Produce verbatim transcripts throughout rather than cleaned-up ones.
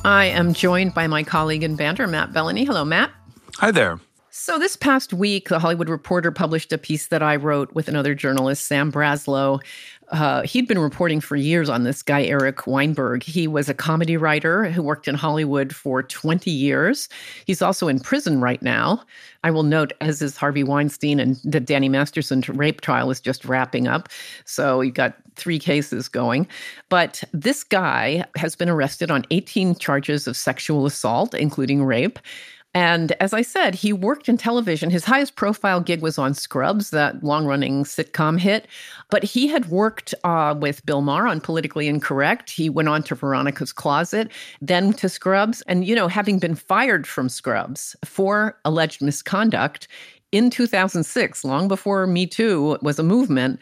I am joined by my colleague in Banter, Matt Bellany. Hello, Matt. Hi there. So this past week, The Hollywood Reporter published a piece that I wrote with another journalist, Sam Braslow. Uh, he'd been reporting for years on this guy, Eric Weinberg. He was a comedy writer who worked in Hollywood for twenty years. He's also in prison right now. I will note, as is Harvey Weinstein, and the Danny Masterson rape trial is just wrapping up. So you've got three cases going. But this guy has been arrested on eighteen charges of sexual assault, including rape. And as I said, he worked in television. His highest profile gig was on Scrubs, that long-running sitcom hit. But he had worked uh, with Bill Maher on Politically Incorrect. He went on to Veronica's Closet, then to Scrubs. And, you know, having been fired from Scrubs for alleged misconduct in two thousand six, long before Me Too was a movement,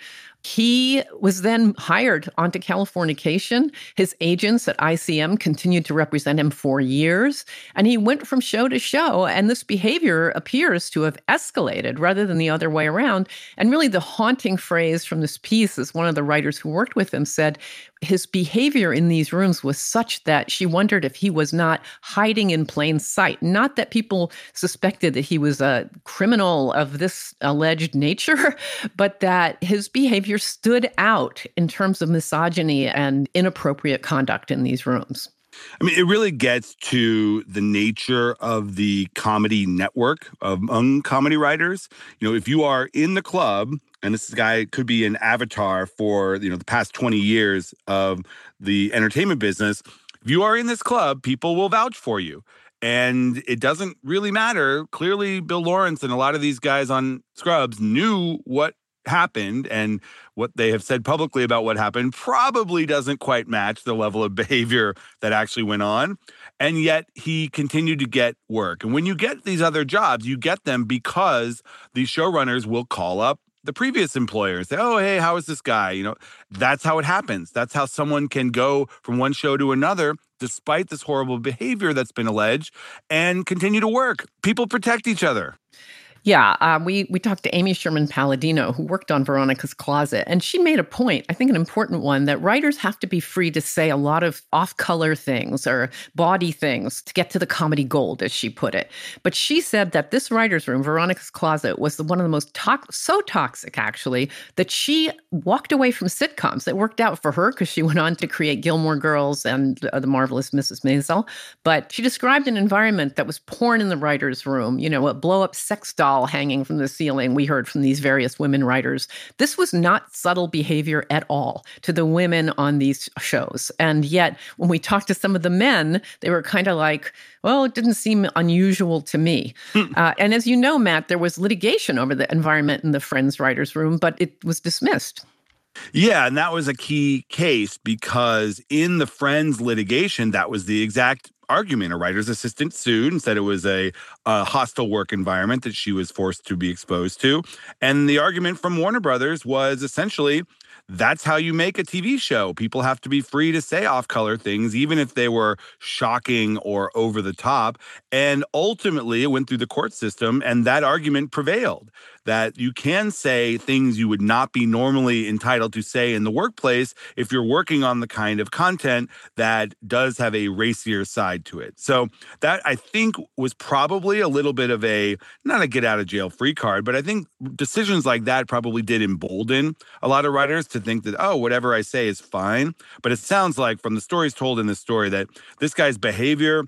he was then hired onto Californication. His agents at I C M continued to represent him for years, and he went from show to show, and this behavior appears to have escalated rather than the other way around. And really the haunting phrase from this piece is one of the writers who worked with him said, his behavior in these rooms was such that she wondered if he was not hiding in plain sight. Not that people suspected that he was a criminal of this alleged nature, but that his behavior stood out in terms of misogyny and inappropriate conduct in these rooms. I mean, it really gets to the nature of the comedy network among comedy writers. You know, if you are in the club, and this guy could be an avatar for, you know, the past twenty years of the entertainment business. If you are in this club, people will vouch for you. And it doesn't really matter. Clearly, Bill Lawrence and a lot of these guys on Scrubs knew what happened, and what they have said publicly about what happened probably doesn't quite match the level of behavior that actually went on. And yet he continued to get work. And when you get these other jobs, you get them because these showrunners will call up the previous employer and say, oh, hey, how is this guy? You know, that's how it happens. That's how someone can go from one show to another despite this horrible behavior that's been alleged and continue to work. People protect each other. Yeah, uh, we we talked to Amy Sherman Palladino, who worked on Veronica's Closet, and she made a point, I think an important one, that writers have to be free to say a lot of off-color things or bawdy things to get to the comedy gold, as she put it. But she said that this writer's room, Veronica's Closet, was the, one of the most to- so toxic, actually, that she walked away from sitcoms. It worked out for her because she went on to create Gilmore Girls and uh, The Marvelous Missus Maisel. But she described an environment that was porn in the writer's room, you know, a blow-up sex doll hanging from the ceiling, we heard from these various women writers. This was not subtle behavior at all to the women on these shows. And yet, when we talked to some of the men, they were kind of like, well, it didn't seem unusual to me. uh, and as you know, Matt, there was litigation over the environment in the Friends writers' room, but it was dismissed. Yeah, and that was a key case because in the Friends litigation, that was the exact argument. A writer's assistant sued and said it was a, a hostile work environment that she was forced to be exposed to. And the argument from Warner Brothers was essentially, that's how you make a T V show. People have to be free to say off-color things, even if they were shocking or over the top. And ultimately, it went through the court system, and that argument prevailed, that you can say things you would not be normally entitled to say in the workplace if you're working on the kind of content that does have a racier side to it. So that, I think, was probably a little bit of a, not a get-out-of-jail-free card, but I think decisions like that probably did embolden a lot of writers to think that, oh, whatever I say is fine. But it sounds like from the stories told in this story that this guy's behavior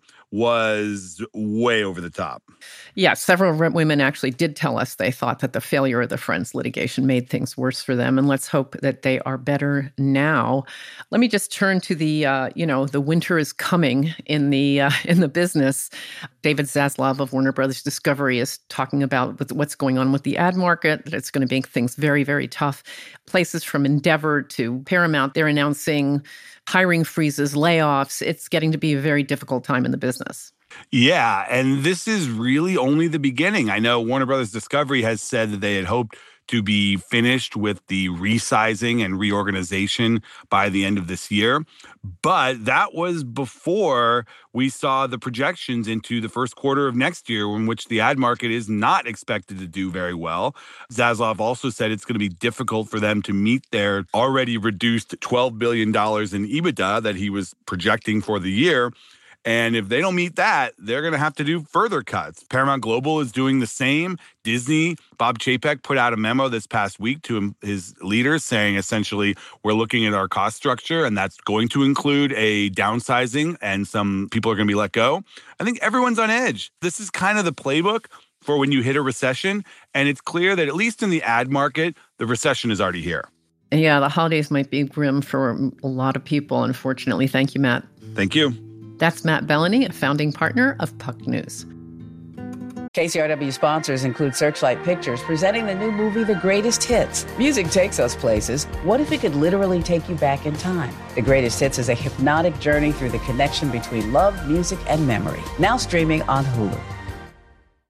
was way over the top. Yeah, several women actually did tell us they thought that the failure of the Friends litigation made things worse for them, and let's hope that they are better now. Let me just turn to the, uh, you know, the winter is coming in the uh, in the business. David Zaslav of Warner Brothers Discovery is talking about what's going on with the ad market, that it's going to make things very, very tough. Places from Endeavor to Paramount, they're announcing hiring freezes, layoffs. It's getting to be a very difficult time in the business. Yeah, and this is really only the beginning. I know Warner Brothers Discovery has said that they had hoped to be finished with the resizing and reorganization by the end of this year. But that was before we saw the projections into the first quarter of next year, in which the ad market is not expected to do very well. Zaslav also said it's going to be difficult for them to meet their already reduced twelve billion dollars in EBITDA that he was projecting for the year. And if they don't meet that, they're going to have to do further cuts. Paramount Global is doing the same. Disney, Bob Chapek put out a memo this past week to his leaders saying essentially we're looking at our cost structure and that's going to include a downsizing and some people are going to be let go. I think everyone's on edge. This is kind of the playbook for when you hit a recession. And it's clear that at least in the ad market, the recession is already here. Yeah, the holidays might be grim for a lot of people, unfortunately. Thank you, Matt. Thank you. That's Matt Bellany, a founding partner of Puck News. K C R W sponsors include Searchlight Pictures, presenting the new movie, The Greatest Hits. Music takes us places. What if it could literally take you back in time? The Greatest Hits is a hypnotic journey through the connection between love, music, and memory. Now streaming on Hulu.